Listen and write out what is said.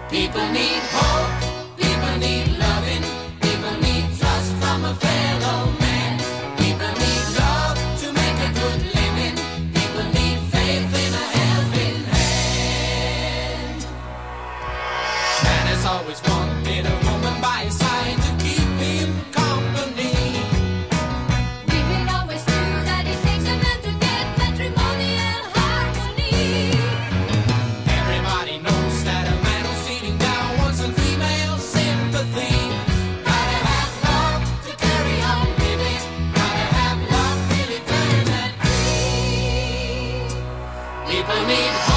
People need hope, people need loving, people need trust from a fellow man. People need love to make a good living, people need faith in a helping hand. Man has always wanted a woman by his side to keep him company. Women always knew that it takes a man to get matrimonial harmony. Everybody knows that a man who's feeling down wants some female sympathy. Gotta have love to carry on living. Gotta have love till eternity. People need hope.